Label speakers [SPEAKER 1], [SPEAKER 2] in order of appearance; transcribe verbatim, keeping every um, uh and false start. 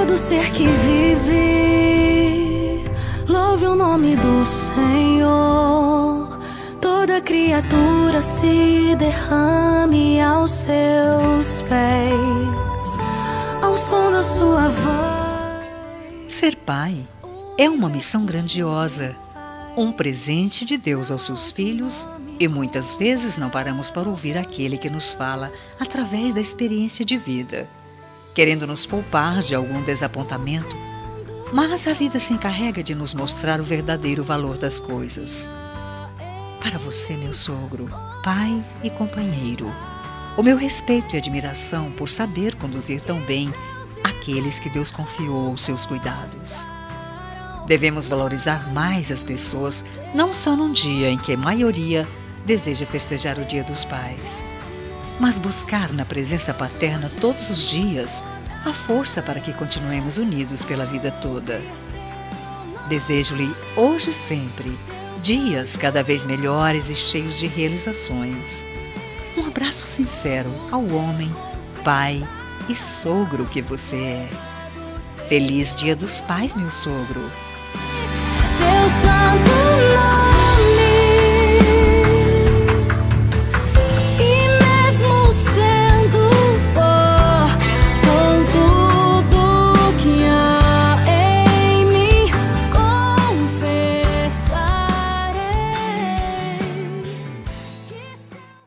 [SPEAKER 1] Todo ser que vive, louve o nome do Senhor. Toda criatura se derrame aos seus pés, ao som da sua voz.
[SPEAKER 2] Ser pai é uma missão grandiosa, um presente de Deus aos seus filhos, e muitas vezes não paramos para ouvir aquele que nos fala através da experiência de vida, querendo nos poupar de algum desapontamento, mas a vida se encarrega de nos mostrar o verdadeiro valor das coisas. Para você, meu sogro, pai e companheiro, o meu respeito e admiração por saber conduzir tão bem aqueles que Deus confiou aos seus cuidados. Devemos valorizar mais as pessoas, não só num dia em que a maioria deseja festejar o Dia dos Pais, mas buscar na presença paterna todos os dias a força para que continuemos unidos pela vida toda. Desejo-lhe hoje e sempre dias cada vez melhores e cheios de realizações. Um abraço sincero ao homem, pai e sogro que você é. Feliz Dia dos Pais, meu sogro!
[SPEAKER 1] Teu santo nome.